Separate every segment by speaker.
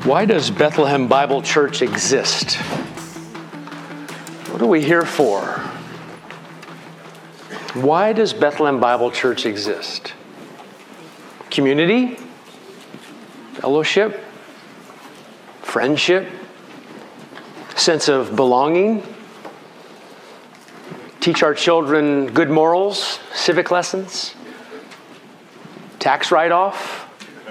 Speaker 1: Why does Bethlehem Bible Church exist? What are we here for? Why does Bethlehem Bible Church exist? Community? Fellowship? Friendship? Sense of belonging? Teach our children good morals, civic lessons? Tax write-off?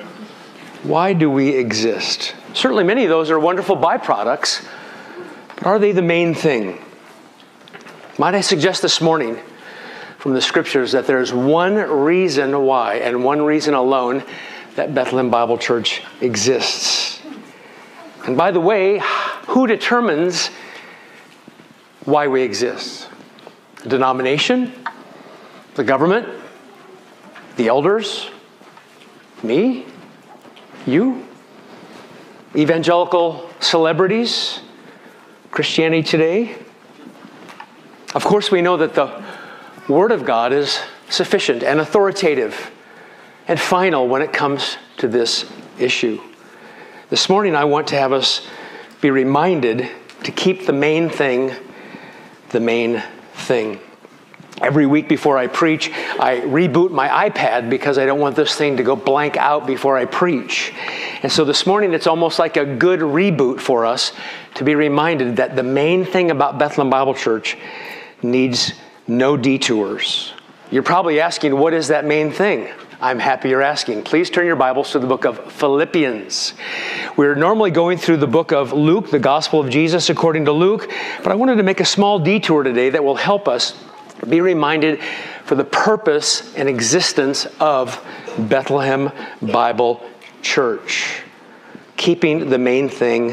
Speaker 1: Why do we exist? Certainly many of those are wonderful byproducts, but are they the main thing? Might I suggest this morning from the scriptures that there's one reason why, and one reason alone, that Bethlehem Bible Church exists. And by the way, who determines why we exist? The denomination? The government? The elders? Me? You? Evangelical celebrities? Christianity Today? Of course, we know that the Word of God is sufficient and authoritative and final when it comes to this issue. This morning, I want to have us be reminded to keep the main thing the main thing. Every week before I preach, I reboot my iPad because I don't want this thing to go blank out before I preach. And so this morning, it's almost like a good reboot for us to be reminded that the main thing about Bethlehem Bible Church needs no detours. You're probably asking, what is that main thing? I'm happy you're asking. Please turn your Bibles to the book of Philippians. We're normally going through the book of Luke, the Gospel of Jesus according to Luke, but I wanted to make a small detour today that will help us be reminded for the purpose and existence of Bethlehem Bible Church. Keeping the main thing,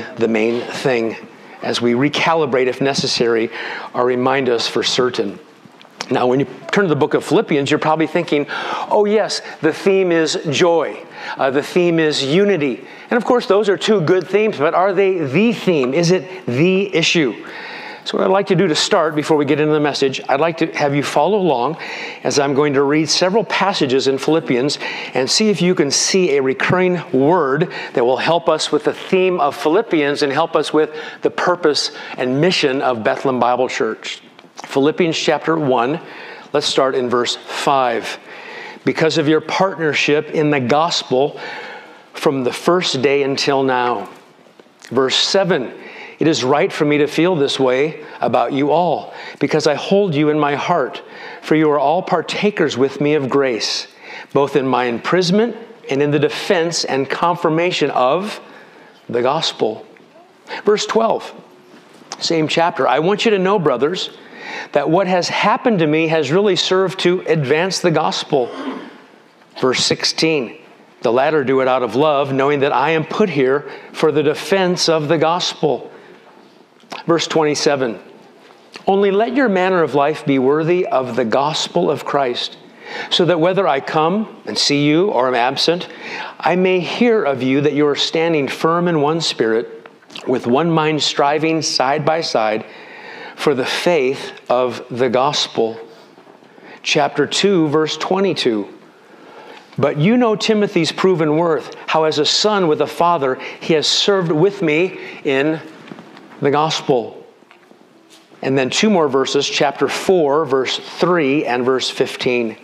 Speaker 1: as we recalibrate, if necessary, or remind us for certain. Now, when you turn to the book of Philippians, you're probably thinking, oh yes, the theme is joy. The theme is unity. And of course, those are two good themes, but are they the theme? Is it the issue? So what I'd like to do to start, before we get into the message, I'd like to have you follow along as I'm going to read several passages in Philippians and see if you can see a recurring word that will help us with the theme of Philippians and help us with the purpose and mission of Bethlehem Bible Church. Philippians chapter 1, let's start in verse 5. Because of your partnership in the gospel from the first day until now. Verse 7. It is right for me to feel this way about you all, because I hold you in my heart, for you are all partakers with me of grace, both in my imprisonment and in the defense and confirmation of the gospel. Verse 12, same chapter. I want you to know, brothers, that what has happened to me has really served to advance the gospel. Verse 16, the latter do it out of love, knowing that I am put here for the defense of the gospel. Verse 27, only let your manner of life be worthy of the gospel of Christ, so that whether I come and see you or am absent, I may hear of you that you are standing firm in one spirit, with one mind striving side by side for the faith of the gospel. Chapter 2, verse 22. But you know Timothy's proven worth, how as a son with a father, he has served with me in the gospel. And then two more verses, chapter 4, verse 3 and verse 15.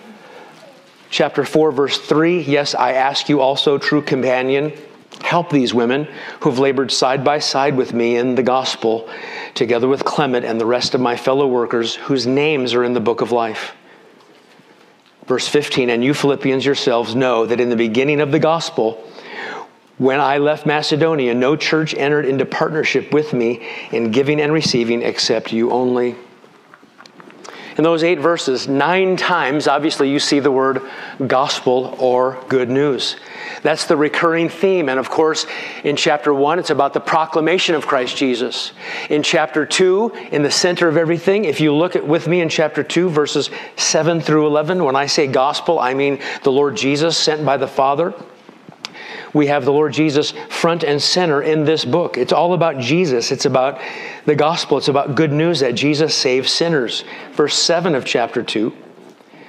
Speaker 1: Chapter 4, verse 3, yes, I ask you also, true companion, help these women who've labored side by side with me in the gospel, together with Clement and the rest of my fellow workers whose names are in the book of life. Verse 15, and you Philippians yourselves know that in the beginning of the gospel, when I left Macedonia, no church entered into partnership with me in giving and receiving except you only. In those 8 verses, 9 times, obviously, you see the word gospel or good news. That's the recurring theme. And of course, in chapter 1, it's about the proclamation of Christ Jesus. In chapter 2, in the center of everything, if you look at with me in chapter 2, verses 7 through 11, when I say gospel, I mean the Lord Jesus sent by the Father. We have the Lord Jesus front and center in this book. It's all about Jesus. It's about the gospel. It's about good news that Jesus saves sinners. Verse 7 of chapter 2.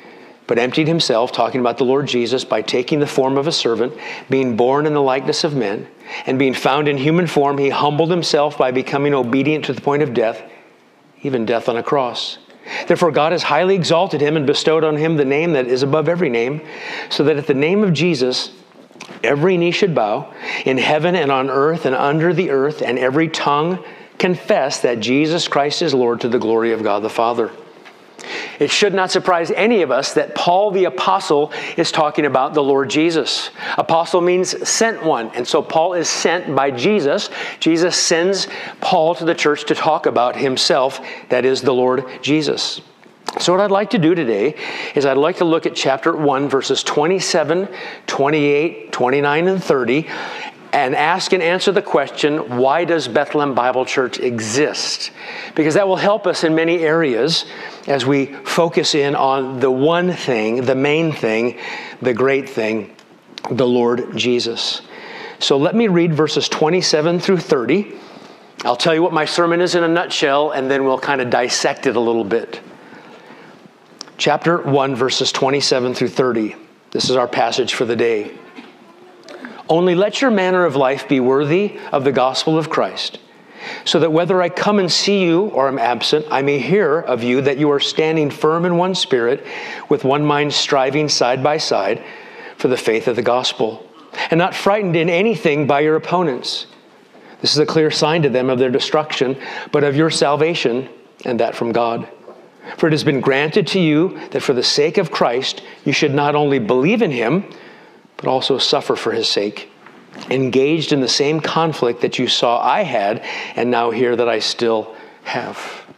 Speaker 1: but emptied himself," talking about the Lord Jesus, "by taking the form of a servant, being born in the likeness of men, and being found in human form, he humbled himself by becoming obedient to the point of death, even death on a cross. Therefore God has highly exalted him and bestowed on him the name that is above every name, so that at the name of Jesus every knee should bow, in heaven and on earth and under the earth, and every tongue confess that Jesus Christ is Lord, to the glory of God the Father." It should not surprise any of us that Paul the Apostle is talking about the Lord Jesus. Apostle means sent one, and so Paul is sent by Jesus. Jesus sends Paul to the church to talk about himself, that is the Lord Jesus. So what I'd like to do today is I'd like to look at chapter 1, verses 27, 28, 29, and 30, and ask and answer the question, why does Bethlehem Bible Church exist? Because that will help us in many areas as we focus in on the one thing, the main thing, the great thing, the Lord Jesus. So let me read verses 27 through 30. I'll tell you what my sermon is in a nutshell, and then we'll kind of dissect it a little bit. Chapter 1, verses 27 through 30. This is our passage for the day. "Only let your manner of life be worthy of the gospel of Christ, so that whether I come and see you or am absent, I may hear of you that you are standing firm in one spirit, with one mind striving side by side for the faith of the gospel, and not frightened in anything by your opponents. This is a clear sign to them of their destruction, but of your salvation, and that from God. For it has been granted to you that for the sake of Christ, you should not only believe in him, but also suffer for his sake, engaged in the same conflict that you saw I had, and now hear that I still have."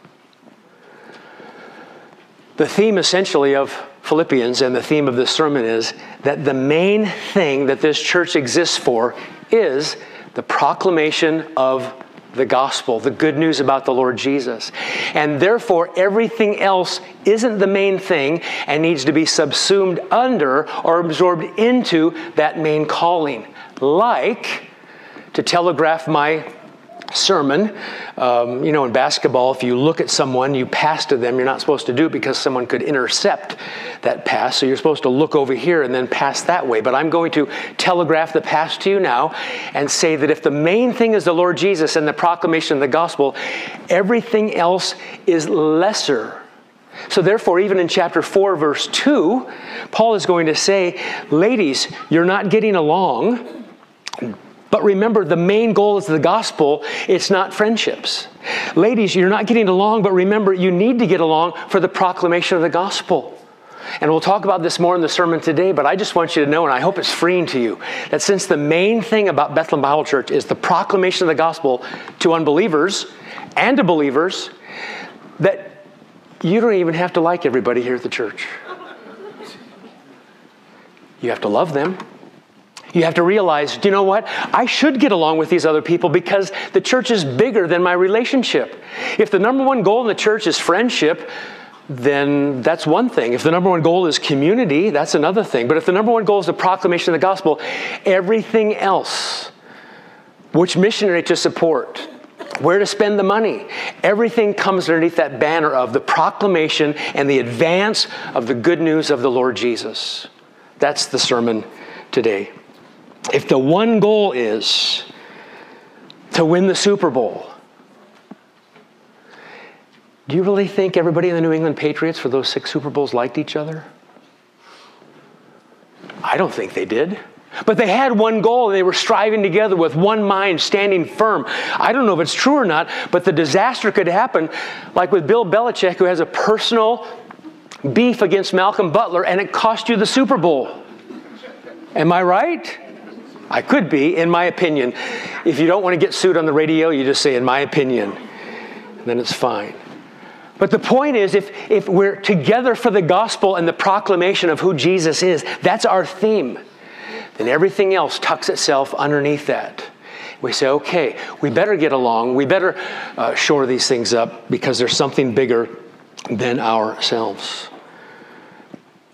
Speaker 1: The theme essentially of Philippians and the theme of this sermon is that the main thing that this church exists for is the proclamation of the gospel, the good news about the Lord Jesus. And therefore, everything else isn't the main thing and needs to be subsumed under or absorbed into that main calling. Like, to telegraph my sermon, in basketball, if you look at someone, you pass to them, you're not supposed to do it because someone could intercept that pass. So you're supposed to look over here and then pass that way. But I'm going to telegraph the pass to you now and say that if the main thing is the Lord Jesus and the proclamation of the gospel, everything else is lesser. So therefore, even in chapter 4, verse 2, Paul is going to say, ladies, you're not getting along, but remember, the main goal is the gospel. It's not friendships. Ladies, you're not getting along, but remember, you need to get along for the proclamation of the gospel. And we'll talk about this more in the sermon today, but I just want you to know, and I hope it's freeing to you, that since the main thing about Bethlehem Bible Church is the proclamation of the gospel to unbelievers and to believers, that you don't even have to like everybody here at the church. You have to love them. You have to realize, do you know what? I should get along with these other people because the church is bigger than my relationship. If the number one goal in the church is friendship, then that's one thing. If the number one goal is community, that's another thing. But if the number one goal is the proclamation of the gospel, everything else, which missionary to support, where to spend the money, everything comes underneath that banner of the proclamation and the advance of the good news of the Lord Jesus. That's the sermon today. If the one goal is to win the Super Bowl, do you really think everybody in the New England Patriots for those 6 Super Bowls liked each other? I don't think they did. But they had one goal, and they were striving together with one mind, standing firm. I don't know if it's true or not, but the disaster could happen, like with Bill Belichick, who has a personal beef against Malcolm Butler, and it cost you the Super Bowl. Am I right? I could be, in my opinion. If you don't want to get sued on the radio, you just say, in my opinion. Then it's fine. But the point is, if we're together for the gospel and the proclamation of who Jesus is, that's our theme, then everything else tucks itself underneath that. We say, okay, we better get along. We better shore these things up because there's something bigger than ourselves.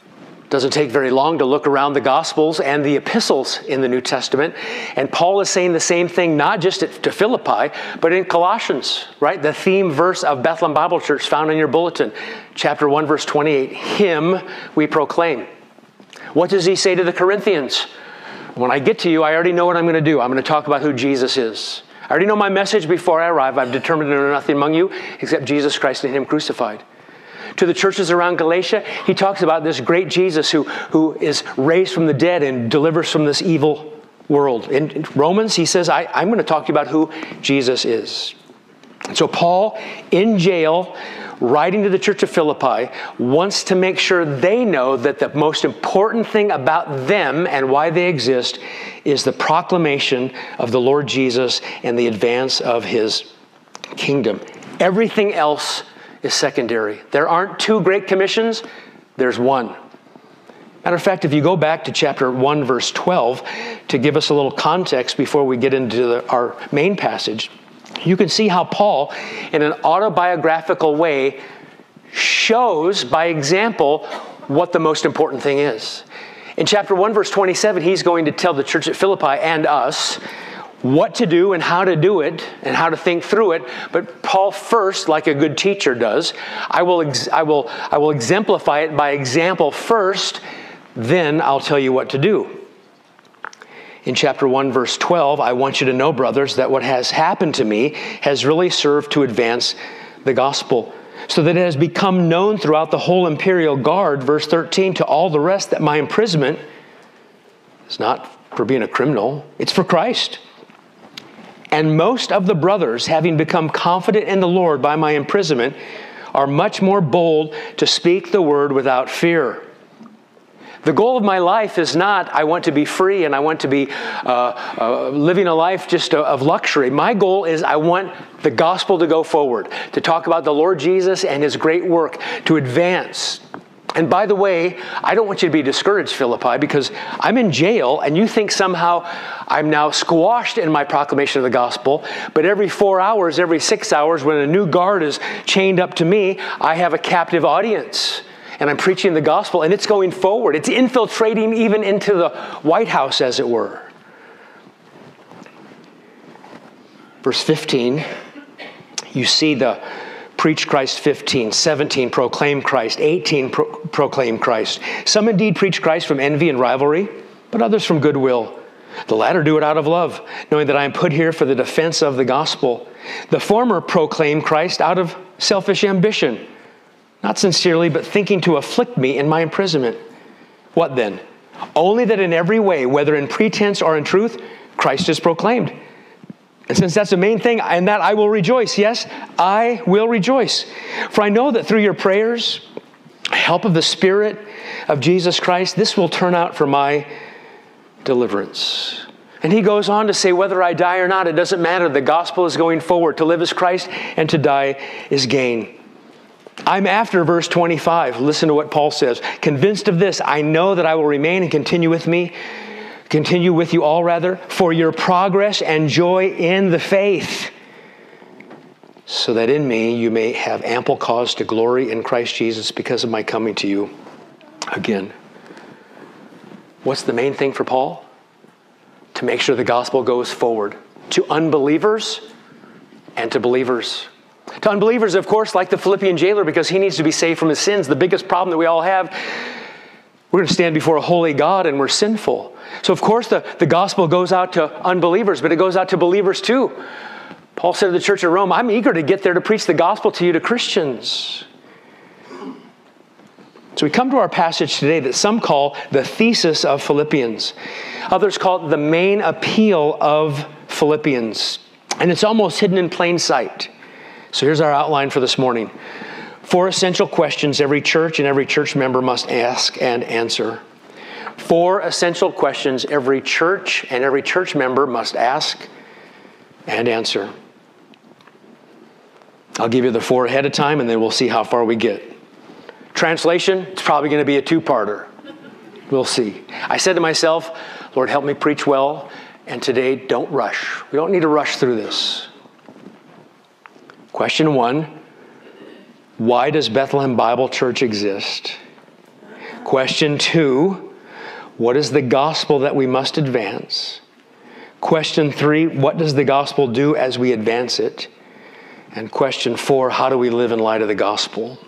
Speaker 1: Doesn't take very long to look around the Gospels and the epistles in the New Testament. And Paul is saying the same thing, not just to Philippi, but in Colossians, right? The theme verse of Bethlehem Bible Church found in your bulletin, chapter 1, verse 28. Him we proclaim. What does he say to the Corinthians? When I get to you, I already know what I'm going to do. I'm going to talk about who Jesus is. I already know my message before I arrive. I've determined to know nothing among you except Jesus Christ and Him crucified. To the churches around Galatia, he talks about this great Jesus who is raised from the dead and delivers from this evil world. In Romans, he says, I'm going to talk to you about who Jesus is. So Paul, in jail, writing to the church of Philippi, wants to make sure they know that the most important thing about them and why they exist is the proclamation of the Lord Jesus and the advance of His kingdom. Everything else is secondary. There aren't two great commissions, there's one. Matter of fact, if you go back to chapter 1, verse 12, to give us a little context before we get into our main passage, you can see how Paul, in an autobiographical way, shows by example what the most important thing is. In chapter 1, verse 27, he's going to tell the church at Philippi and us what to do and how to do it and how to think through it. But Paul first, like a good teacher does, I will exemplify it by example first, then I'll tell you what to do. In chapter 1, verse 12, I want you to know, brothers, that what has happened to me has really served to advance the gospel, so that it has become known throughout the whole imperial guard, verse 13, to all the rest that my imprisonment is not for being a criminal, it's for Christ. And most of the brothers, having become confident in the Lord by my imprisonment, are much more bold to speak the word without fear. The goal of my life is not, I want to be free and I want to be living a life just of luxury. My goal is I want the gospel to go forward, to talk about the Lord Jesus and His great work, to advance. And by the way, I don't want you to be discouraged, Philippi, because I'm in jail and you think somehow I'm now squashed in my proclamation of the gospel. But every 4 hours, every 6 hours, when a new guard is chained up to me, I have a captive audience. And I'm preaching the gospel and it's going forward. It's infiltrating even into the White House, as it were. Verse 15, you see the preach Christ 15, 17, proclaim Christ, 18, proclaim Christ. Some indeed preach Christ from envy and rivalry, but others from goodwill. The latter do it out of love, knowing that I am put here for the defense of the gospel. The former proclaim Christ out of selfish ambition, not sincerely, but thinking to afflict me in my imprisonment. What then? Only that in every way, whether in pretense or in truth, Christ is proclaimed. And since that's the main thing, and that I will rejoice. Yes, I will rejoice. For I know that through your prayers, help of the Spirit of Jesus Christ, this will turn out for my deliverance. And he goes on to say, whether I die or not, it doesn't matter. The gospel is going forward. To live is Christ, and to die is gain. I'm after verse 25. Listen to what Paul says. Convinced of this, I know that I will remain and continue with you all rather, for your progress and joy in the faith, so that in me you may have ample cause to glory in Christ Jesus because of my coming to you again. What's the main thing for Paul? To make sure the gospel goes forward to unbelievers and to believers. To unbelievers, of course, like the Philippian jailer, because he needs to be saved from his sins. The biggest problem that we all have, we're going to stand before a holy God and we're sinful. So of course the gospel goes out to unbelievers, but it goes out to believers too. Paul said to the church of Rome, I'm eager to get there to preach the gospel to you, to Christians. So we come to our passage today that some call the thesis of Philippians. Others call it the main appeal of Philippians. And it's almost hidden in plain sight. So here's our outline for this morning. 4 essential questions every church and every church member must ask and answer. 4 essential questions every church and every church member must ask and answer. I'll give you the 4 ahead of time and then we'll see how far we get. Translation, it's probably going to be a 2-parter. We'll see. I said to myself, Lord, help me preach well. And today, don't rush. We don't need to rush through this. Question 1, why does Bethlehem Bible Church exist? Question 2, what is the gospel that we must advance? Question 3, what does the gospel do as we advance it? And question 4, how do we live in light of the gospel?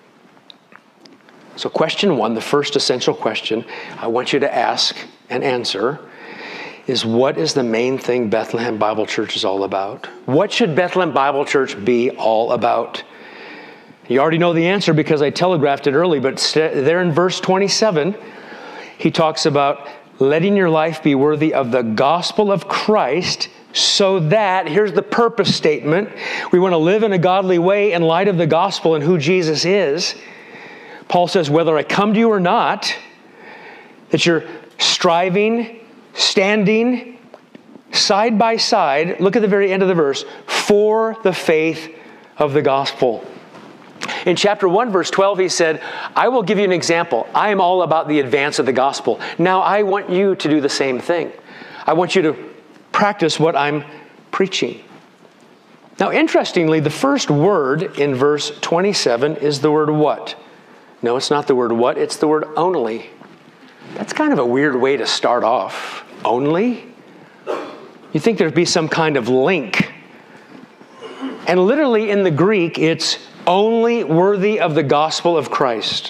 Speaker 1: So question 1, the first essential question I want you to ask and answer is, what is the main thing Bethlehem Bible Church is all about? What should Bethlehem Bible Church be all about? You already know the answer because I telegraphed it early, but there in verse 27, he talks about letting your life be worthy of the gospel of Christ, so that, here's the purpose statement, we want to live in a godly way in light of the gospel and who Jesus is. Paul says, whether I come to you or not, that you're striving, standing side by side, look at the very end of the verse, for the faith of the gospel. In chapter 1, verse 12, he said, I will give you an example. I am all about the advance of the gospel. Now I want you to do the same thing. I want you to practice what I'm preaching. Now, interestingly, the first word in verse 27 is the word what? No, it's not the word what, it's the word only. That's kind of a weird way to start off. Only? You think there'd be some kind of link. And literally in the Greek, it's only worthy of the gospel of Christ.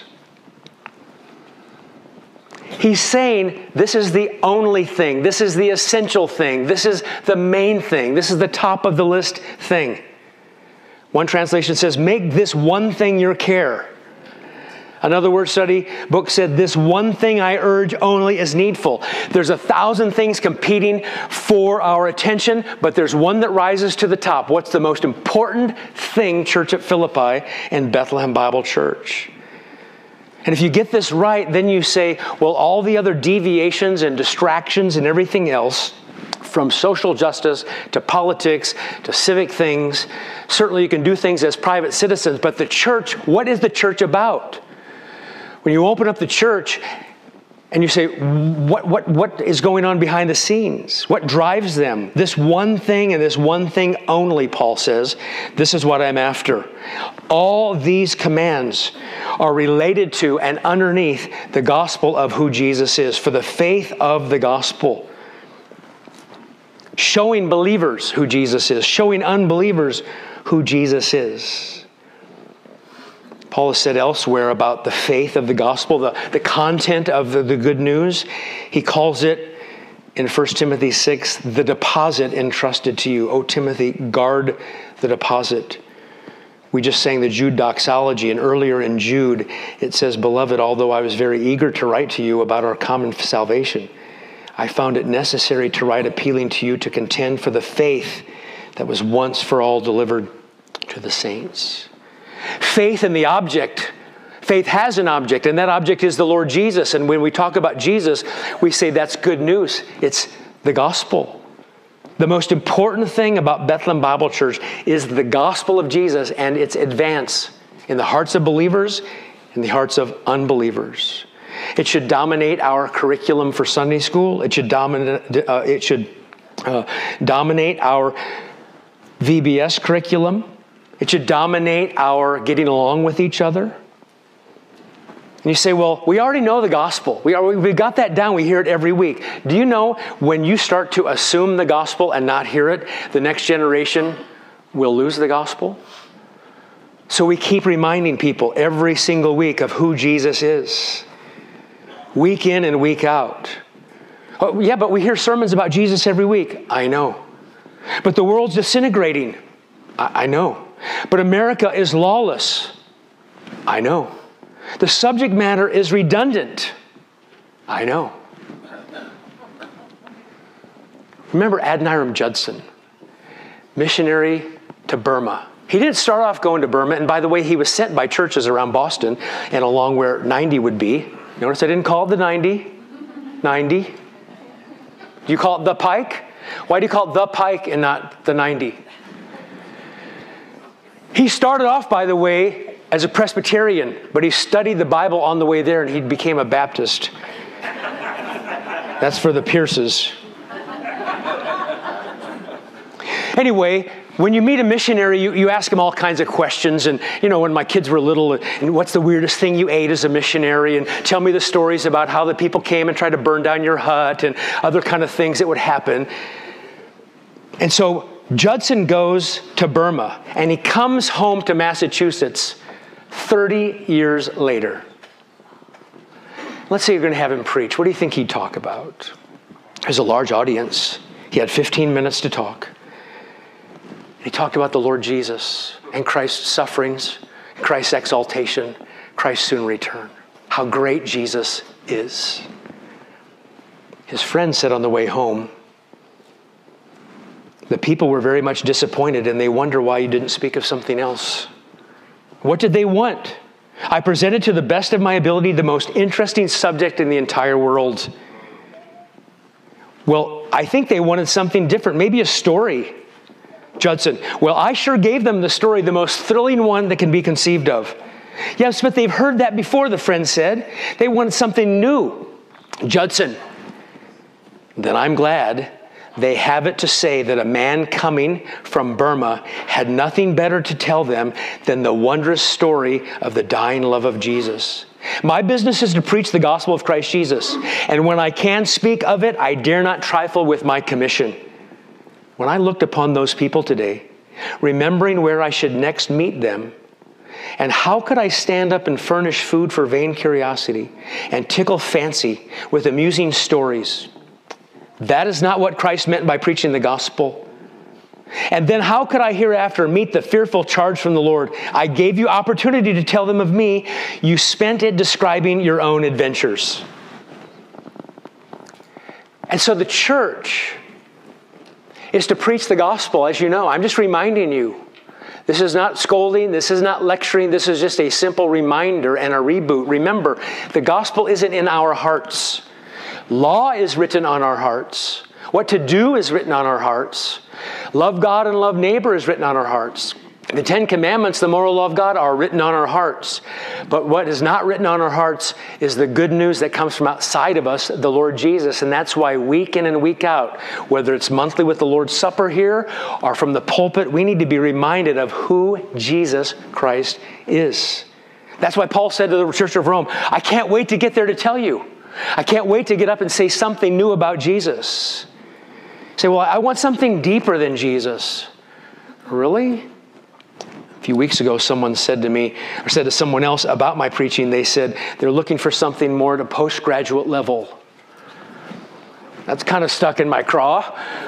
Speaker 1: He's saying this is the only thing. This is the essential thing. This is the main thing. This is the top of the list thing. One translation says, make this one thing your care. Another word study book said, this one thing I urge only is needful. There's 1,000 things competing for our attention, but there's one that rises to the top. What's the most important thing, Church at Philippi and Bethlehem Bible Church? And if you get this right, then you say, well, all the other deviations and distractions and everything else, from social justice to politics to civic things, certainly you can do things as private citizens, but the church, what is the church about? When you open up the church and you say, what is going on behind the scenes? What drives them? This one thing and this one thing only, Paul says, this is what I'm after. All these commands are related to and underneath the gospel of who Jesus is, for the faith of the gospel. Showing believers who Jesus is, showing unbelievers who Jesus is. Paul has said elsewhere about the faith of the gospel, the content of the good news. He calls it, in 1 Timothy 6, the deposit entrusted to you. O Timothy, guard the deposit. We just sang the Jude doxology, and earlier in Jude, it says, Beloved, although I was very eager to write to you about our common salvation, I found it necessary to write appealing to you to contend for the faith that was once for all delivered to the saints. Faith in the object. Faith has an object, and that object is the Lord Jesus. And when we talk about Jesus, we say that's good news. It's the gospel. The most important thing about Bethlehem Bible Church is the gospel of Jesus and its advance in the hearts of believers and the hearts of unbelievers. It should dominate our curriculum for Sunday school. It should dominate our VBS curriculum. It should dominate our getting along with each other. And you say, well, we already know the gospel. We've got that down. We hear it every week. Do you know when you start to assume the gospel and not hear it, the next generation will lose the gospel? So we keep reminding people every single week of who Jesus is. Week in and week out. Oh, yeah, but we hear sermons about Jesus every week. I know. But the world's disintegrating. I know. But America is lawless. I know. The subject matter is redundant. I know. Remember Adoniram Judson, missionary to Burma. He didn't start off going to Burma, and by the way, he was sent by churches around Boston and along where 90 would be. Notice I didn't call it the 90. 90. Do you call it the Pike? Why do you call it the Pike and not the 90? He started off, by the way, as a Presbyterian, but he studied the Bible on the way there and he became a Baptist. That's for the Pierces. Anyway, When you meet a missionary, you ask them all kinds of questions. And, when my kids were little, and what's the weirdest thing you ate as a missionary? And tell me the stories about how the people came and tried to burn down your hut and other kind of things that would happen. And so Judson goes to Burma, and he comes home to Massachusetts 30 years later. Let's say you're going to have him preach. What do you think he'd talk about? There's a large audience. He had 15 minutes to talk. He talked about the Lord Jesus and Christ's sufferings, Christ's exaltation, Christ's soon return. How great Jesus is. His friend said on the way home, the people were very much disappointed and they wonder why you didn't speak of something else. What did they want? I presented to the best of my ability the most interesting subject in the entire world. Well, I think they wanted something different, maybe a story. Judson, well, I sure gave them the story, the most thrilling one that can be conceived of. Yes, but they've heard that before, the friend said. They wanted something new. Judson, then I'm glad they have it to say that a man coming from Burma had nothing better to tell them than the wondrous story of the dying love of Jesus. My business is to preach the gospel of Christ Jesus, and when I can speak of it, I dare not trifle with my commission. When I looked upon those people today, remembering where I should next meet them, and how could I stand up and furnish food for vain curiosity and tickle fancy with amusing stories? That is not what Christ meant by preaching the gospel. And then how could I hereafter meet the fearful charge from the Lord? I gave you opportunity to tell them of me. You spent it describing your own adventures. And so the church is to preach the gospel, as you know. I'm just reminding you. This is not scolding. This is not lecturing. This is just a simple reminder and a reboot. Remember, the gospel isn't in our hearts. Law is written on our hearts. What to do is written on our hearts. Love God and love neighbor is written on our hearts. The 10 Commandments, the moral law of God, are written on our hearts. But what is not written on our hearts is the good news that comes from outside of us, the Lord Jesus. And that's why week in and week out, whether it's monthly with the Lord's Supper here or from the pulpit, we need to be reminded of who Jesus Christ is. That's why Paul said to the Church of Rome, I can't wait to get there to tell you. I can't wait to get up and say something new about Jesus. Say, well, I want something deeper than Jesus. Really? A few weeks ago, someone said to me, or said to someone else about my preaching, they said they're looking for something more at a postgraduate level. That's kind of stuck in my craw.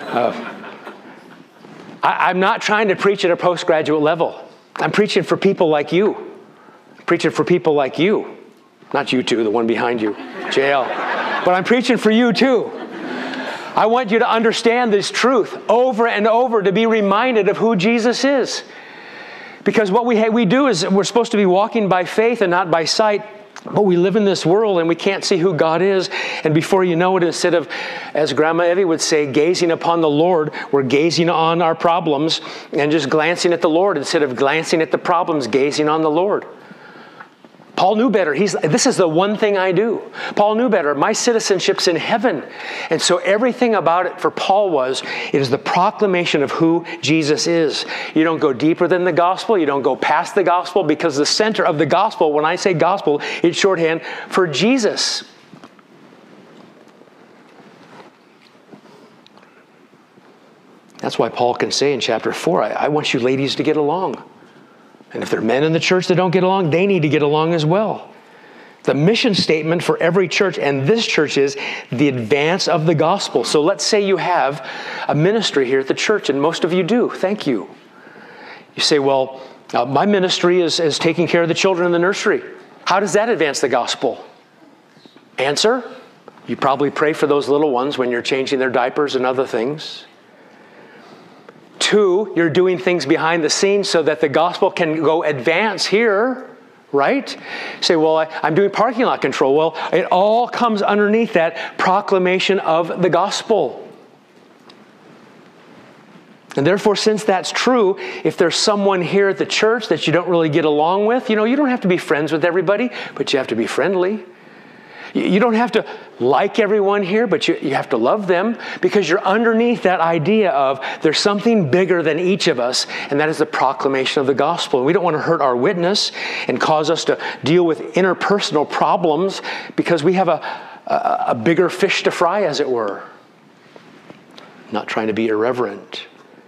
Speaker 1: I'm not trying to preach at a postgraduate level. I'm preaching for people like you. I'm preaching for people like you. Not you two, the one behind you, JL. But I'm preaching for you too. I want you to understand this truth over and over, to be reminded of who Jesus is. Because what we do is we're supposed to be walking by faith and not by sight. But we live in this world and we can't see who God is. And before you know it, instead of, as Grandma Evie would say, gazing upon the Lord, we're gazing on our problems and just glancing at the Lord instead of glancing at the problems, gazing on the Lord. Paul knew better. This is the one thing I do. Paul knew better. My citizenship's in heaven. And so everything about it for Paul it is the proclamation of who Jesus is. You don't go deeper than the gospel. You don't go past the gospel, because the center of the gospel, when I say gospel, it's shorthand for Jesus. That's why Paul can say in chapter 4, I want you ladies to get along. And if there are men in the church that don't get along, they need to get along as well. The mission statement for every church, and this church, is the advance of the gospel. So let's say you have a ministry here at the church, and most of you do. Thank you. You say, well, my ministry is taking care of the children in the nursery. How does that advance the gospel? Answer, you probably pray for those little ones when you're changing their diapers and other things. 2, you're doing things behind the scenes so that the gospel can go advance here, right? Say, well, I'm doing parking lot control. Well, it all comes underneath that proclamation of the gospel. And therefore, since that's true, if there's someone here at the church that you don't really get along with, you don't have to be friends with everybody, but you have to be friendly. You don't have to like everyone here, but you have to love them because you're underneath that idea of there's something bigger than each of us, and that is the proclamation of the gospel. And we don't want to hurt our witness and cause us to deal with interpersonal problems because we have a bigger fish to fry, as it were. Not trying to be irreverent.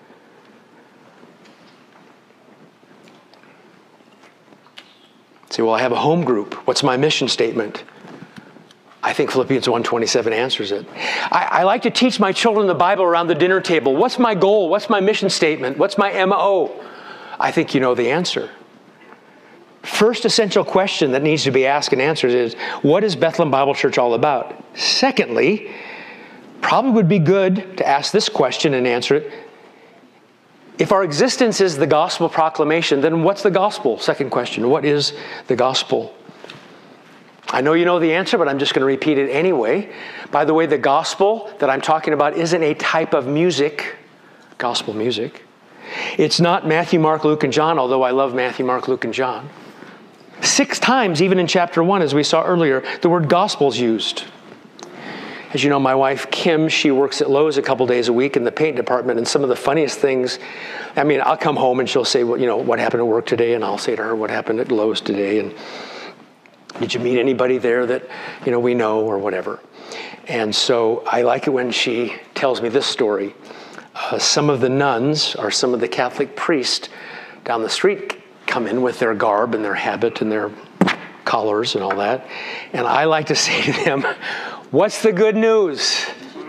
Speaker 1: Say, well, I have a home group. What's my mission statement? I think Philippians 1:27 answers it. I like to teach my children the Bible around the dinner table. What's my goal? What's my mission statement? What's my MO? I think you know the answer. First essential question that needs to be asked and answered is, what is Bethlehem Bible Church all about? Secondly, probably would be good to ask this question and answer it. If our existence is the gospel proclamation, then what's the gospel? Second question, what is the gospel? I know you know the answer, but I'm just going to repeat it anyway. By the way, the gospel that I'm talking about isn't a type of music, gospel music. It's not Matthew, Mark, Luke, and John, although I love Matthew, Mark, Luke, and John. 6 times, even in chapter 1, as we saw earlier, the word gospel is used. As you know, my wife, Kim, she works at Lowe's a couple days a week in the paint department, and some of the funniest things, I mean, I'll come home and she'll say, well, you know, what happened at work today? And I'll say to her, what happened at Lowe's today? And did you meet anybody there that, you know, we know or whatever? And so I like it when she tells me this story. Some of the nuns or some of the Catholic priests down the street come in with their garb and their habit and their collars and all that. And I like to say to them, what's the good news?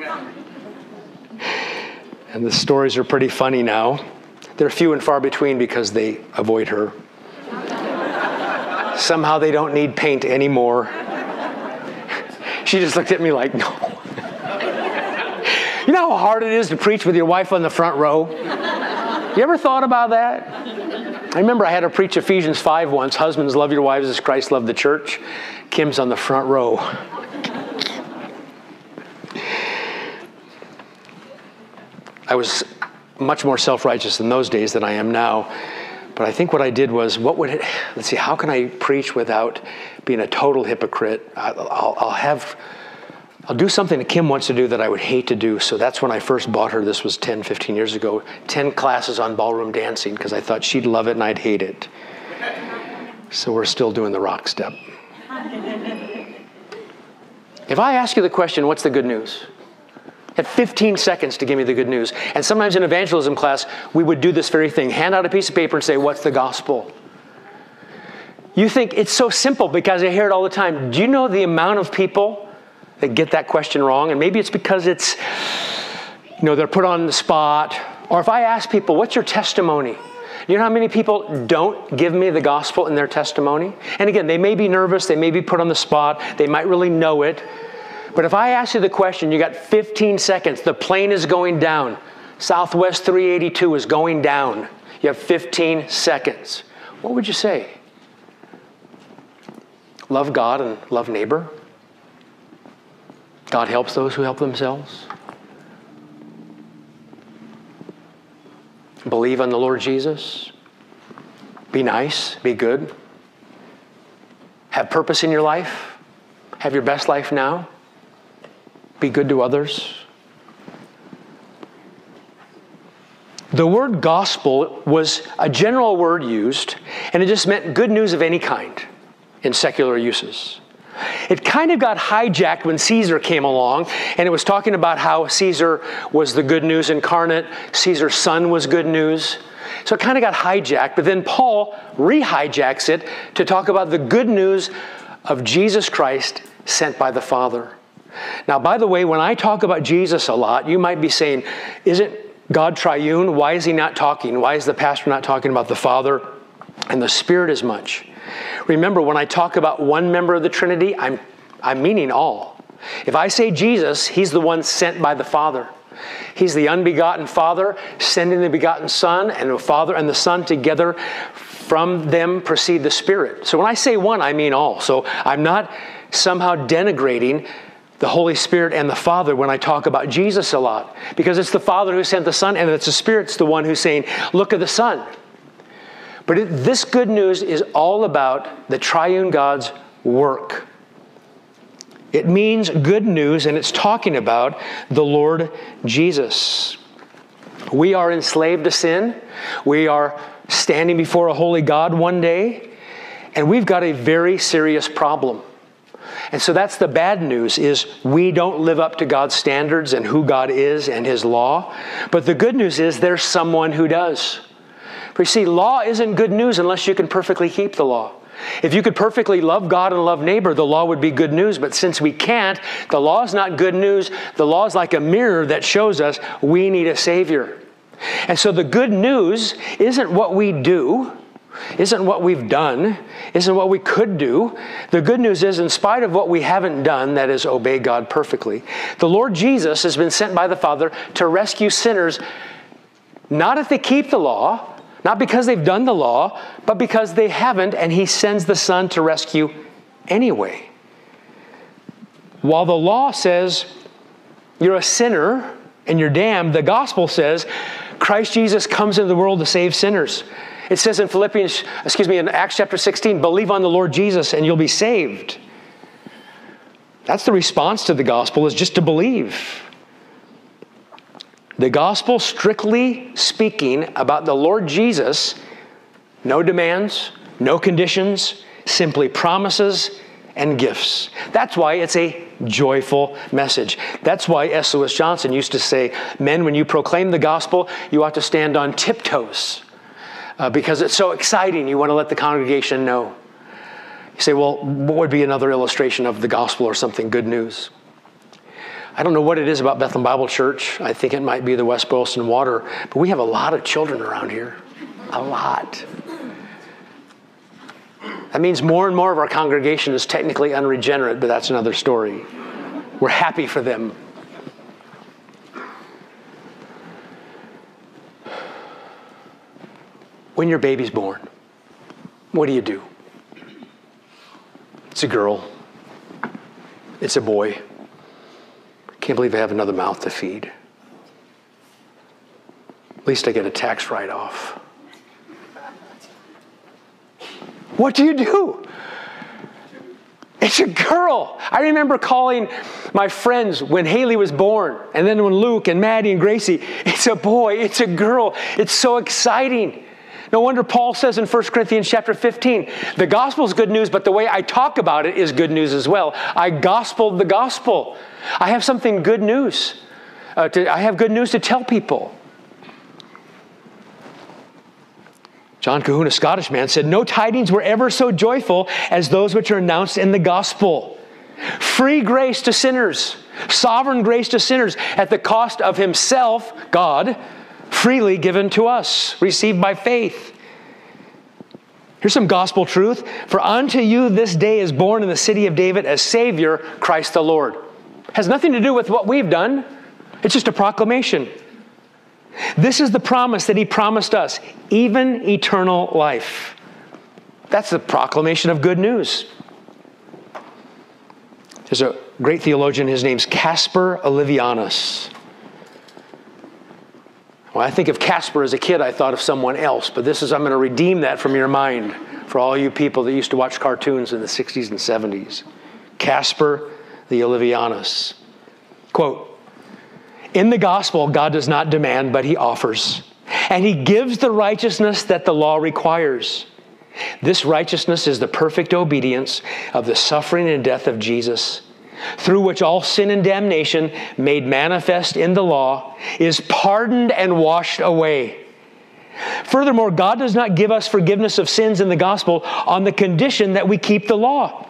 Speaker 1: And the stories are pretty funny now. They're few and far between because they avoid her. Somehow they don't need paint anymore. She just looked at me like, no. You know how hard it is to preach with your wife on the front row? You ever thought about that? I remember I had to preach Ephesians 5 once. Husbands, love your wives as Christ loved the church. Kim's on the front row. I was much more self-righteous in those days than I am now. But I think what I did was, how can I preach without being a total hypocrite? I'll do something that Kim wants to do that I would hate to do. So that's when I first bought her, this was 10, 15 years ago, 10 classes on ballroom dancing because I thought she'd love it and I'd hate it. So we're still doing the rock step. If I ask you the question, what's the good news? You have 15 seconds to give me the good news. And sometimes in evangelism class, we would do this very thing. Hand out a piece of paper and say, what's the gospel? You think it's so simple because I hear it all the time. Do you know the amount of people that get that question wrong? And maybe it's because it's, they're put on the spot. Or if I ask people, what's your testimony? You know how many people don't give me the gospel in their testimony? And again, they may be nervous. They may be put on the spot. They might really know it. But if I ask you the question, you got 15 seconds. The plane is going down. Southwest 382 is going down. You have 15 seconds. What would you say? Love God and love neighbor? God helps those who help themselves? Believe on the Lord Jesus? Be nice, be good? Have purpose in your life? Have your best life now? Be good to others? The word gospel was a general word used, and it just meant good news of any kind in secular uses. It kind of got hijacked when Caesar came along, and it was talking about how Caesar was the good news incarnate, Caesar's son was good news. So it kind of got hijacked, but then Paul re-hijacks it to talk about the good news of Jesus Christ sent by the Father. Now, by the way, when I talk about Jesus a lot, you might be saying, isn't God triune? Why is he not talking? Why is the pastor not talking about the Father and the Spirit as much? Remember, when I talk about one member of the Trinity, I'm meaning all. If I say Jesus, he's the one sent by the Father. He's the unbegotten Father, sending the begotten Son, and the Father and the Son together, from them proceed the Spirit. So when I say one, I mean all. So I'm not somehow denigrating the Holy Spirit and the Father when I talk about Jesus a lot. Because it's the Father who sent the Son, and it's the Spirit's the one who's saying, look at the Son. But this good news is all about the triune God's work. It means good news, and it's talking about the Lord Jesus. We are enslaved to sin. We are standing before a holy God one day, and we've got a very serious problem. And so that's the bad news, is we don't live up to God's standards and who God is and His law. But the good news is there's someone who does. For you see, law isn't good news unless you can perfectly keep the law. If you could perfectly love God and love neighbor, the law would be good news. But since we can't, the law is not good news. The law is like a mirror that shows us we need a Savior. And so the good news isn't what we do, isn't what we've done, isn't what we could do. The good news is, in spite of what we haven't done, that is, obey God perfectly, the Lord Jesus has been sent by the Father to rescue sinners, not if they keep the law, not because they've done the law, but because they haven't, and He sends the Son to rescue anyway. While the law says you're a sinner and you're damned, the gospel says Christ Jesus comes into the world to save sinners. It says in in Acts chapter 16, believe on the Lord Jesus and you'll be saved. That's the response to the gospel, is just to believe. The gospel, strictly speaking, about the Lord Jesus, no demands, no conditions, simply promises and gifts. That's why it's a joyful message. That's why S. Lewis Johnson used to say, men, when you proclaim the gospel, you ought to stand on tiptoes because it's so exciting. You want to let the congregation know. You say, well, what would be another illustration of the gospel or something good news? I don't know what it is about Bethlehem Bible Church. I think it might be the West Boylston Water, but we have a lot of children around here. A lot. That means more and more of our congregation is technically unregenerate, but that's another story. We're happy for them. When your baby's born, what do? It's a girl. It's a boy. Can't believe I have another mouth to feed. At least I get a tax write-off. What do? It's a girl. I remember calling my friends when Haley was born, and then when Luke and Maddie and Gracie, it's a boy, it's a girl. It's so exciting. No wonder Paul says in 1 Corinthians chapter 15, the gospel is good news, but the way I talk about it is good news as well. I gospeled the gospel. I have something good news. I have good news to tell people. John Kahuna, a Scottish man, said, no tidings were ever so joyful as those which are announced in the gospel. Free grace to sinners, sovereign grace to sinners at the cost of Himself, God, freely given to us, received by faith. Here's some gospel truth. For unto you this day is born in the city of David a Savior, Christ the Lord. Has nothing to do with what we've done. It's just a proclamation. This is the promise that He promised us, even eternal life. That's the proclamation of good news. There's a great theologian, his name's Caspar Olevianus. When I think of Casper as a kid, I thought of someone else, but I'm going to redeem that from your mind for all you people that used to watch cartoons in the 60s and 70s. Caspar the Olevianus. Quote, in the gospel, God does not demand, but He offers. And He gives the righteousness that the law requires. This righteousness is the perfect obedience of the suffering and death of Jesus, through which all sin and damnation, made manifest in the law, is pardoned and washed away. Furthermore, God does not give us forgiveness of sins in the gospel on the condition that we keep the law.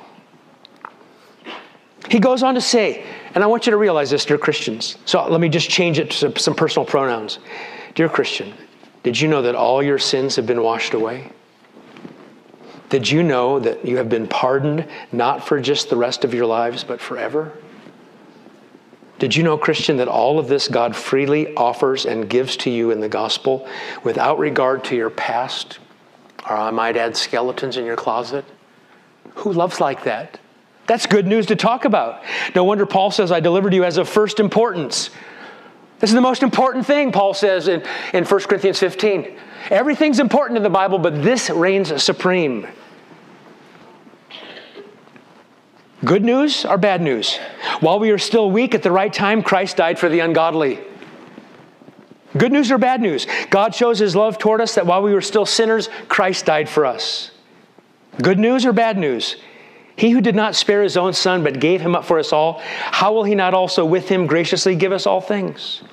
Speaker 1: He goes on to say, and I want you to realize this, dear Christians. So let me just change it to some personal pronouns. Dear Christian, did you know that all your sins have been washed away? Did you know that you have been pardoned, not for just the rest of your lives, but forever? Did you know, Christian, that all of this God freely offers and gives to you in the gospel without regard to your past, or I might add, skeletons in your closet? Who loves like that? That's good news to talk about. No wonder Paul says, I delivered you as of first importance. This is the most important thing, Paul says in 1 Corinthians 15. Everything's important in the Bible, but this reigns supreme. Good news or bad news? While we are still weak, at the right time, Christ died for the ungodly. Good news or bad news? God shows his love toward us that while we were still sinners, Christ died for us. Good news or bad news? He who did not spare his own son, but gave him up for us all, how will he not also with him graciously give us all things?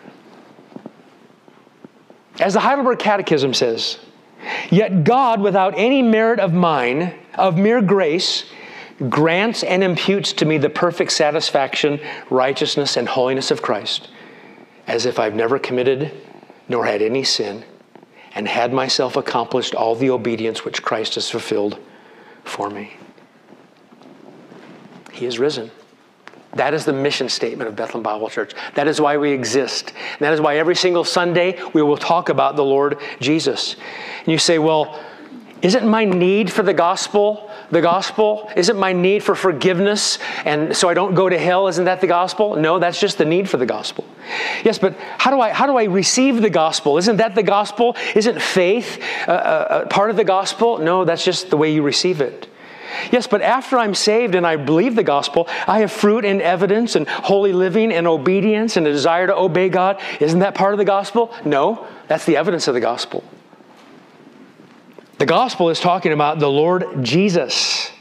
Speaker 1: As the Heidelberg Catechism says, yet God, without any merit of mine, of mere grace, grants and imputes to me the perfect satisfaction, righteousness, and holiness of Christ, as if I've never committed nor had any sin, and had myself accomplished all the obedience which Christ has fulfilled for me. He is risen. That is the mission statement of Bethlehem Bible Church. That is why we exist. And that is why every single Sunday we will talk about the Lord Jesus. And you say, well, isn't my need for the gospel the gospel? Isn't my need for forgiveness and so I don't go to hell, isn't that the gospel? No, that's just the need for the gospel. Yes, but how do I receive the gospel? Isn't that the gospel? Isn't faith part of the gospel? No, that's just the way you receive it. Yes, but after I'm saved and I believe the gospel, I have fruit and evidence and holy living and obedience and a desire to obey God. Isn't that part of the gospel? No, that's the evidence of the gospel. The gospel is talking about the Lord Jesus.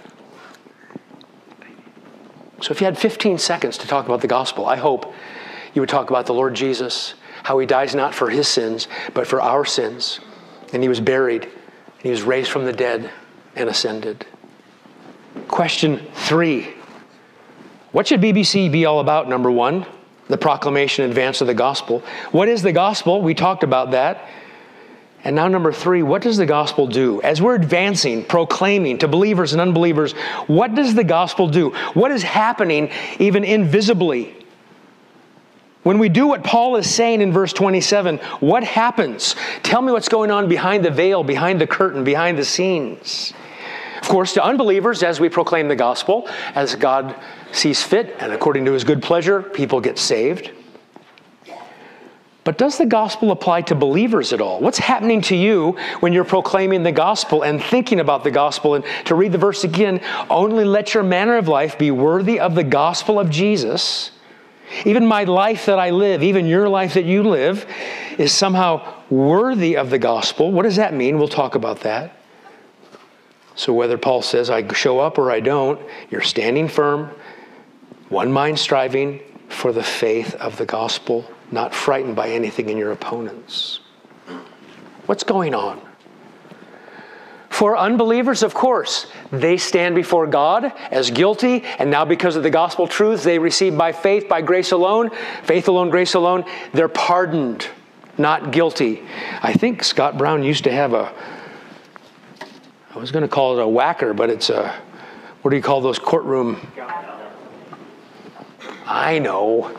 Speaker 1: So if you had 15 seconds to talk about the gospel, I hope you would talk about the Lord Jesus, how he dies not for his sins, but for our sins. And he was buried, and he was raised from the dead and ascended. Question 3. What should BBC be all about? Number 1, the proclamation and advance of the gospel. What is the gospel? We talked about that. And now number 3, what does the gospel do? As we're advancing, proclaiming to believers and unbelievers, what does the gospel do? What is happening even invisibly? When we do what Paul is saying in verse 27, what happens? Tell me what's going on behind the veil, behind the curtain, behind the scenes. Of course, to unbelievers, as we proclaim the gospel, as God sees fit and according to his good pleasure, people get saved. But does the gospel apply to believers at all? What's happening to you when you're proclaiming the gospel and thinking about the gospel? And to read the verse again, only let your manner of life be worthy of the gospel of Jesus. Even my life that I live, even your life that you live, is somehow worthy of the gospel. What does that mean? We'll talk about that. So whether Paul says, I show up or I don't, you're standing firm, one mind striving for the faith of the gospel, not frightened by anything in your opponents. What's going on? For unbelievers, of course, they stand before God as guilty, and now because of the gospel truths they receive by faith, by grace alone, faith alone, grace alone, they're pardoned, not guilty. I think Scott Brown used to have I was going to call it a whacker, but it's what do you call those courtroom? I know.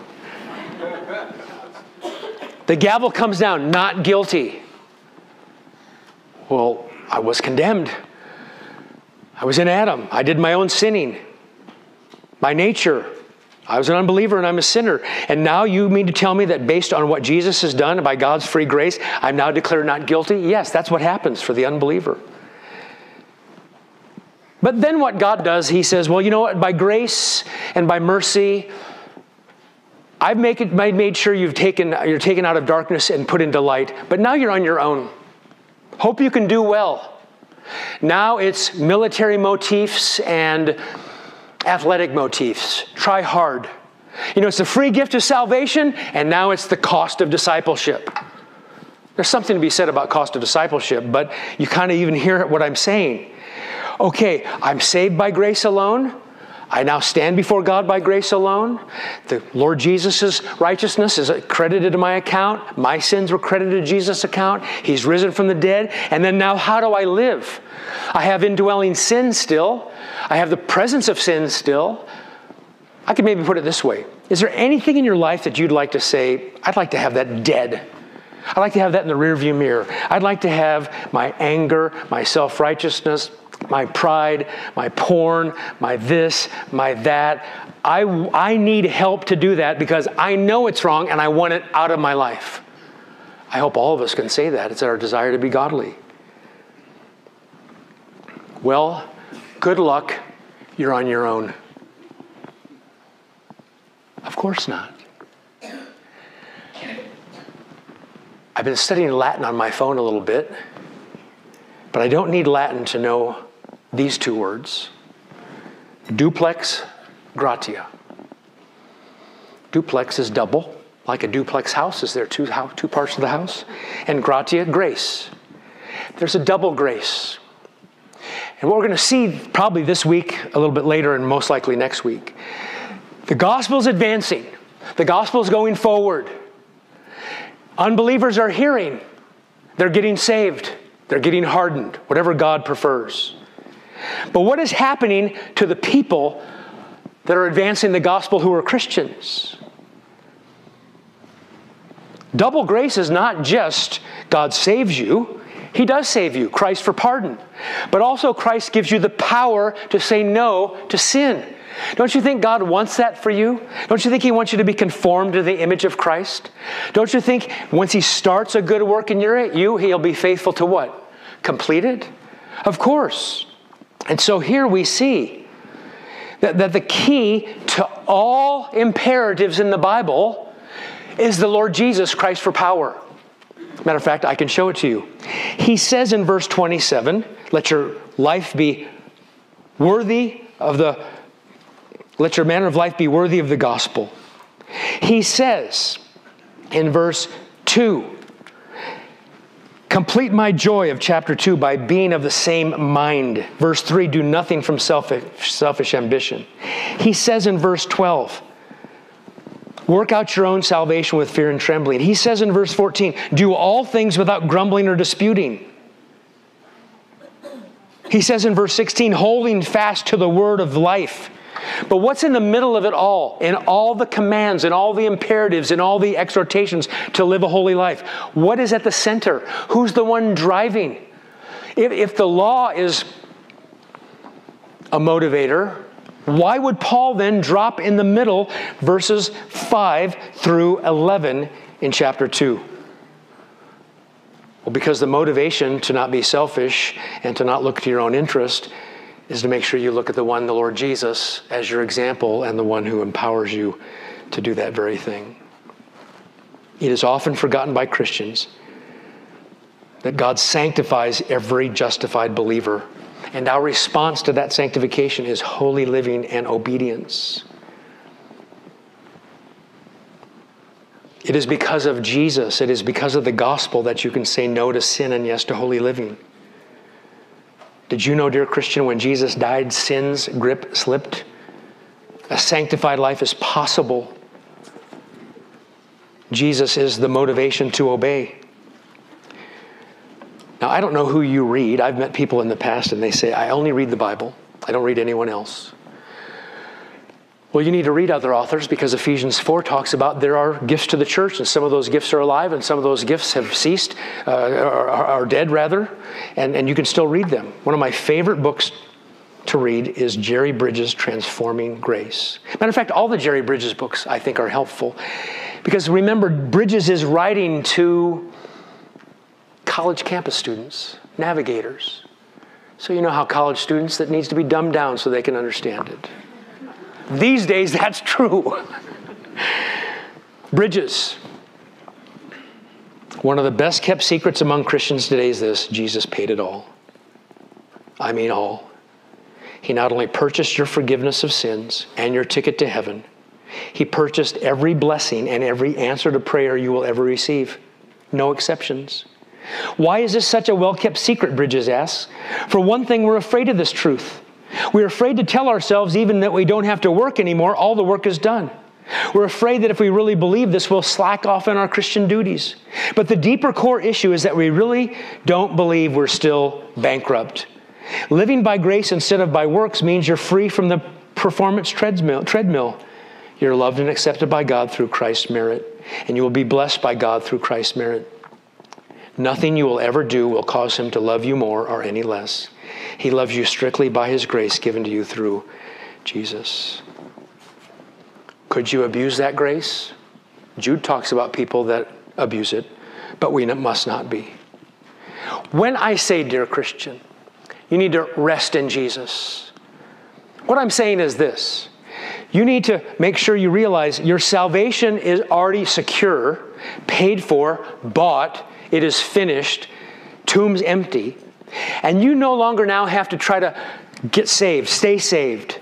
Speaker 1: The gavel comes down, not guilty. Well, I was condemned. I was in Adam. I did my own sinning. By nature, I was an unbeliever and I'm a sinner. And now you mean to tell me that based on what Jesus has done by God's free grace, I'm now declared not guilty? Yes, that's what happens for the unbeliever. But then what God does, he says, well, you know what? By grace and by mercy, I've made sure you're taken out of darkness and put into light. But now you're on your own. Hope you can do well. Now it's military motifs and athletic motifs. Try hard. You know, it's the free gift of salvation, and now it's the cost of discipleship. There's something to be said about cost of discipleship, but you kind of even hear what I'm saying. Okay, I'm saved by grace alone. I now stand before God by grace alone. The Lord Jesus' righteousness is credited to my account. My sins were credited to Jesus' account. He's risen from the dead. And then now how do I live? I have indwelling sin still. I have the presence of sin still. I could maybe put it this way. Is there anything in your life that you'd like to say, I'd like to have that dead? I'd like to have that in the rearview mirror. I'd like to have my anger, my self-righteousness, my pride, my porn, my this, my that. I need help to do that because I know it's wrong and I want it out of my life. I hope all of us can say that. It's our desire to be godly. Well, good luck you're on your own. Of course not. I've been studying Latin on my phone a little bit, but I don't need Latin to know these two words. Duplex gratia. Duplex is double, like a duplex house. Is there two parts of the house? And gratia, grace. There's a double grace. And what we're going to see probably this week, a little bit later, and most likely next week, the gospel's advancing. The gospel's going forward. Unbelievers are hearing. They're getting saved. They're getting hardened, whatever God prefers. But what is happening to the people that are advancing the gospel who are Christians? Double grace is not just God saves you. He does save you, Christ for pardon. But also Christ gives you the power to say no to sin. Don't you think God wants that for you? Don't you think He wants you to be conformed to the image of Christ? Don't you think once He starts a good work in you, He'll be faithful to what? Complete it? Of course. And so here we see that the key to all imperatives in the Bible is the Lord Jesus Christ for power. Matter of fact, I can show it to you. He says in verse 27, let your manner of life be worthy of the gospel. He says in verse 2, complete my joy of chapter 2 by being of the same mind. Verse 3, do nothing from selfish ambition. He says in verse 12, work out your own salvation with fear and trembling. He says in verse 14, do all things without grumbling or disputing. He says in verse 16, holding fast to the word of life. But what's in the middle of it all? In all the commands, in all the imperatives, in all the exhortations to live a holy life. What is at the center? Who's the one driving? If the law is a motivator, why would Paul then drop in the middle verses 5 through 11 in chapter 2? Well, because the motivation to not be selfish and to not look to your own interest is to make sure you look at the Lord Jesus, as your example and the one who empowers you to do that very thing. It is often forgotten by Christians that God sanctifies every justified believer. And our response to that sanctification is holy living and obedience. It is because of Jesus, it is because of the gospel that you can say no to sin and yes to holy living. Did you know, dear Christian, when Jesus died, sin's grip slipped? A sanctified life is possible. Jesus is the motivation to obey. Now, I don't know who you read. I've met people in the past and they say, I only read the Bible. I don't read anyone else. Well, you need to read other authors because Ephesians 4 talks about there are gifts to the church and some of those gifts are alive and some of those gifts have ceased, are dead rather, and you can still read them. One of my favorite books to read is Jerry Bridges' Transforming Grace. Matter of fact, all the Jerry Bridges books I think are helpful because remember, Bridges is writing to college campus students, navigators. So you know how college students, that needs to be dumbed down so they can understand it. These days, that's true. Bridges. One of the best kept secrets among Christians today is this: Jesus paid it all. I mean all. He not only purchased your forgiveness of sins and your ticket to heaven, He purchased every blessing and every answer to prayer you will ever receive. No exceptions. Why is this such a well-kept secret, Bridges asks? For one thing, we're afraid of this truth. We're afraid to tell ourselves even that we don't have to work anymore. All the work is done. We're afraid that if we really believe this, we'll slack off in our Christian duties. But the deeper core issue is that we really don't believe we're still bankrupt. Living by grace instead of by works means you're free from the performance treadmill. You're loved and accepted by God through Christ's merit, and you will be blessed by God through Christ's merit. Nothing you will ever do will cause Him to love you more or any less. He loves you strictly by His grace given to you through Jesus. Could you abuse that grace? Jude talks about people that abuse it, but we must not be. When I say, dear Christian, you need to rest in Jesus, What I'm saying is this. You need to make sure you realize your salvation is already secure, paid for, bought. It is finished. Tomb's empty. And you no longer now have to try to get saved, stay saved.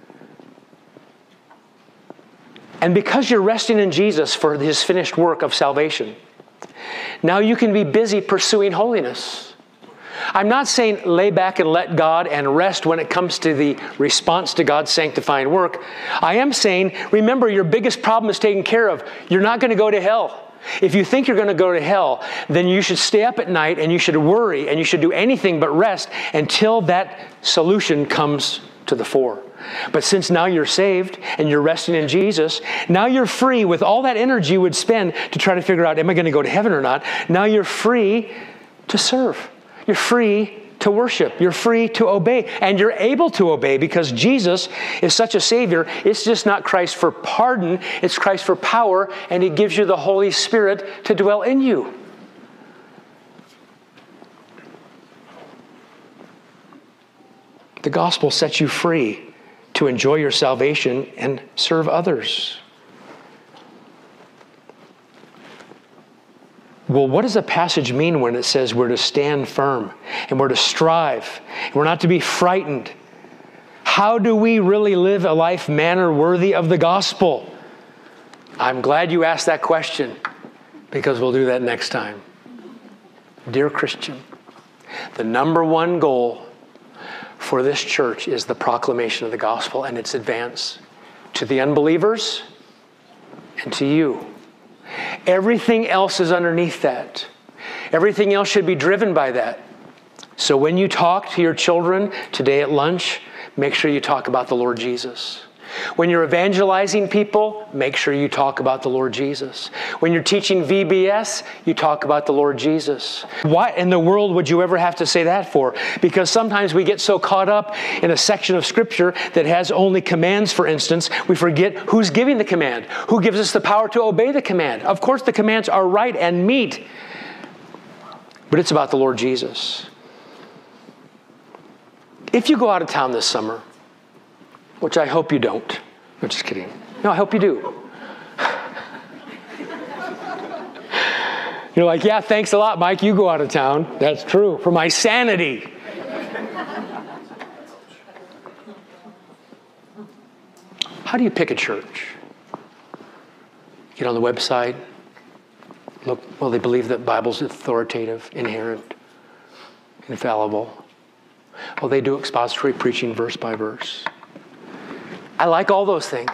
Speaker 1: And because you're resting in Jesus for his finished work of salvation, now you can be busy pursuing holiness. I'm not saying lay back and let God and rest when it comes to the response to God's sanctifying work. I am saying, remember, your biggest problem is taken care of. You're not going to go to hell. If you think you're going to go to hell, then you should stay up at night and you should worry and you should do anything but rest until that solution comes to the fore. But since now you're saved and you're resting in Jesus, now you're free with all that energy you would spend to try to figure out, am I going to go to heaven or not? Now you're free to serve. You're free to worship. You're free to obey. And you're able to obey because Jesus is such a Savior. It's just not Christ for pardon. It's Christ for power. And he gives you the Holy Spirit to dwell in you. The gospel sets you free to enjoy your salvation and serve others. Well, what does the passage mean when it says we're to stand firm and we're to strive? And we're not to be frightened. How do we really live a life manner worthy of the gospel? I'm glad you asked that question because we'll do that next time. Dear Christian, the number one goal for this church is the proclamation of the gospel and its advance to the unbelievers and to you. Everything else is underneath that. Everything else should be driven by that. So when you talk to your children today at lunch, make sure you talk about the Lord Jesus. When you're evangelizing people, make sure you talk about the Lord Jesus. When you're teaching VBS, you talk about the Lord Jesus. Why in the world would you ever have to say that for? Because sometimes we get so caught up in a section of Scripture that has only commands, for instance, we forget who's giving the command. Who gives us the power to obey the command? Of course, the commands are right and meet, but it's about the Lord Jesus. If you go out of town this summer, which I hope you don't. I'm just kidding. No, I hope you do. You're like, yeah, thanks a lot, Mike. You go out of town. That's true. For my sanity. How do you pick a church? Get on the website. Look, well, they believe that the Bible's authoritative, inerrant, infallible. Oh, they do expository preaching verse by verse. I like all those things.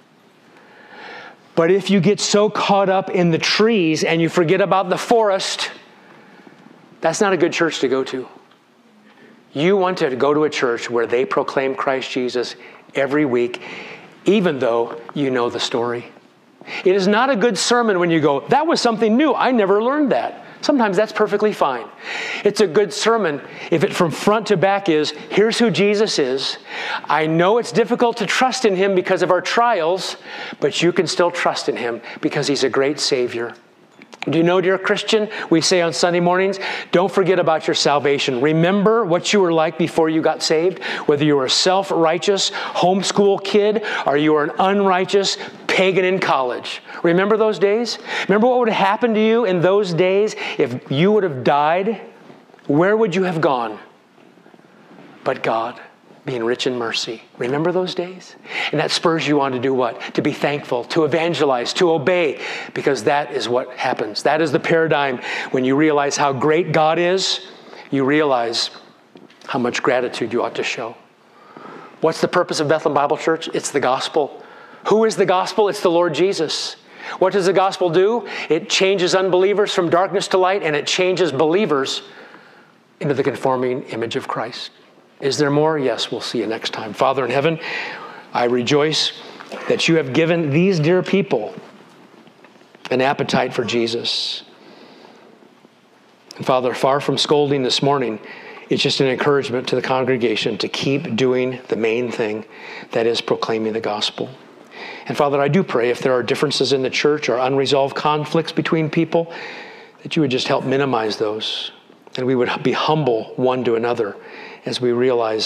Speaker 1: But if you get so caught up in the trees and you forget about the forest, that's not a good church to go to. You want to go to a church where they proclaim Christ Jesus every week, even though you know the story. It is not a good sermon when you go, that was something new. I never learned that. Sometimes that's perfectly fine. It's a good sermon if it from front to back is, here's who Jesus is. I know it's difficult to trust in him because of our trials, but you can still trust in him because he's a great Savior. Do you know, dear Christian, we say on Sunday mornings, don't forget about your salvation. Remember what you were like before you got saved, whether you were a self-righteous homeschool kid or you were an unrighteous pagan in college. Remember those days? Remember what would have happened to you in those days if you would have died? Where would you have gone? But God, being rich in mercy. Remember those days? And that spurs you on to do what? To be thankful, to evangelize, to obey, because that is what happens. That is the paradigm. When you realize how great God is, you realize how much gratitude you ought to show. What's the purpose of Bethlehem Bible Church? It's the gospel. Who is the gospel? It's the Lord Jesus. What does the gospel do? It changes unbelievers from darkness to light, and it changes believers into the conforming image of Christ. Is there more? Yes, we'll see you next time. Father in heaven, I rejoice that you have given these dear people an appetite for Jesus. And Father, far from scolding this morning, it's just an encouragement to the congregation to keep doing the main thing, that is proclaiming the gospel. And Father, I do pray if there are differences in the church or unresolved conflicts between people, that you would just help minimize those. And we would be humble one to another as we realize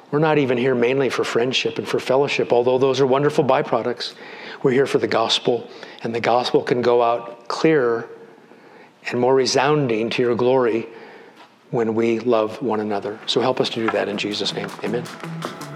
Speaker 1: We're not even here mainly for friendship and for fellowship, although those are wonderful byproducts. We're here for the gospel, and the gospel can go out clearer and more resounding to your glory when we love one another. So help us to do that in Jesus' name. Amen.